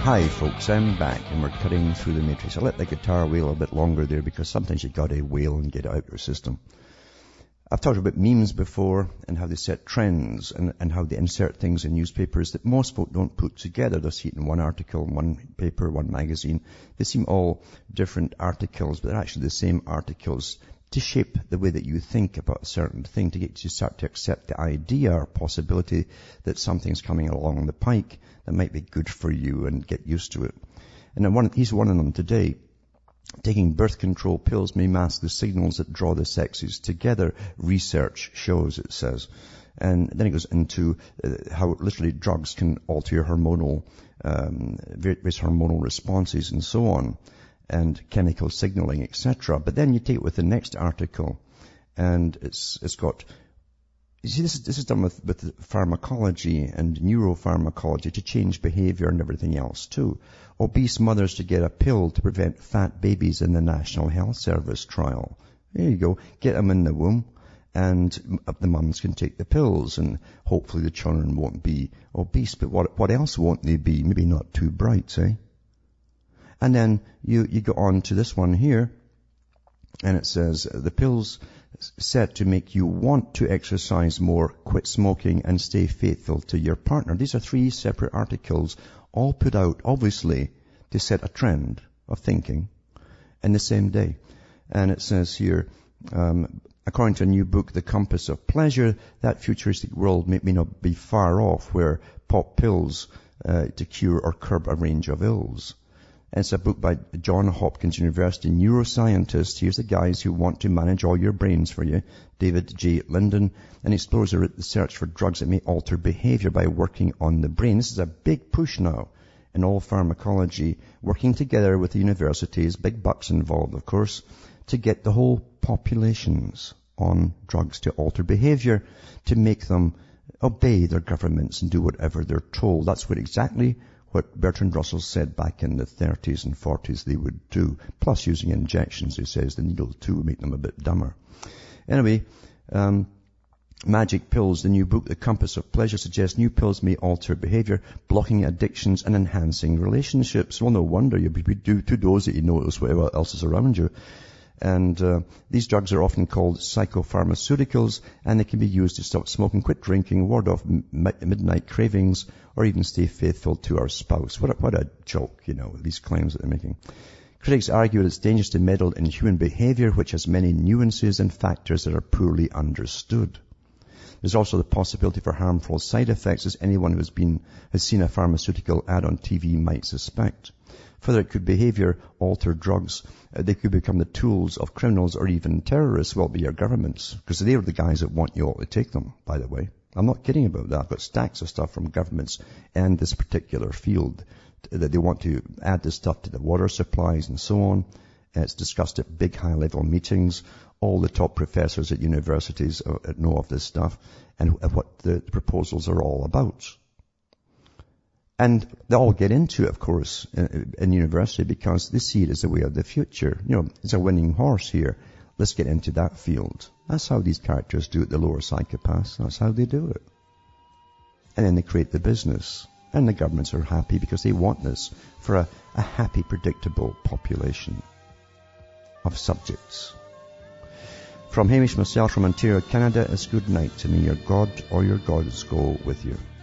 Hi folks, I'm back and we're cutting through the matrix. I let the guitar wail a bit longer there because sometimes you gotta wail and get it out of your system. I've talked about memes before and how they set trends and how they insert things in newspapers that most folk don't put together. They'll see it in one article, one paper, one magazine. They seem all different articles, but they're actually the same articles to shape the way that you think about a certain thing, to get you to start to accept the idea or possibility that something's coming along the pike that might be good for you and get used to it. And he's one of them today. Taking birth control pills may mask the signals that draw the sexes together. Research shows, it says. And then it goes into how literally drugs can alter your various hormonal responses and so on, and chemical signaling, etc. But then you take it with the next article, and it's got, you see, this is done with pharmacology and neuropharmacology to change behavior and everything else too. Obese mothers to get a pill to prevent fat babies in the National Health Service trial. There you go. Get them in the womb, and the mums can take the pills, and hopefully the children won't be obese. But what else won't they be? Maybe not too bright, eh? And then you go on to this one here, and it says the pills set to make you want to exercise more, quit smoking, and stay faithful to your partner. These are 3 separate articles, all put out, obviously, to set a trend of thinking in the same day. And it says here, according to a new book, The Compass of Pleasure, that futuristic world may not be far off, where pop pills to cure or curb a range of ills. It's a book by John Hopkins University neuroscientist. Here's the guys who want to manage all your brains for you. David J. Linden, and explores the search for drugs that may alter behavior by working on the brain. This is a big push now in all pharmacology, working together with the universities, big bucks involved, of course, to get the whole populations on drugs to alter behavior, to make them obey their governments and do whatever they're told. That's exactly what Bertrand Russell said back in the 30s and 40s they would do. Plus using injections, he says, the needle too would make them a bit dumber. Anyway, Magic Pills, the new book, The Compass of Pleasure, suggests new pills may alter behavior, blocking addictions and enhancing relationships. Well, no wonder you'd be too dozy to notice whatever else is around you. And these drugs are often called psychopharmaceuticals, and they can be used to stop smoking, quit drinking, ward off midnight cravings, or even stay faithful to our spouse. What a joke, these claims that they're making. Critics argue that it's dangerous to meddle in human behavior, which has many nuances and factors that are poorly understood. There's also the possibility for harmful side effects, as anyone who has seen a pharmaceutical ad on TV might suspect. Further, it could behavior-alter drugs. They could become the tools of criminals or even terrorists, well, be your governments, because they're the guys that want you all to take them, by the way. I'm not kidding about that. I've got stacks of stuff from governments and this particular field that they want to add this stuff to the water supplies and so on. It's discussed at big high-level meetings. All the top professors at universities know of this stuff and what the proposals are all about. And they all get into it, of course, in university because they see it as a way of the future. It's a winning horse here. Let's get into that field. That's how these characters do it, the lower psychopaths. That's how they do it. And then they create the business. And the governments are happy because they want this for a happy, predictable population of subjects. From Hamish myself from Ontario, Canada, it's good night to me. Your God or your gods go with you.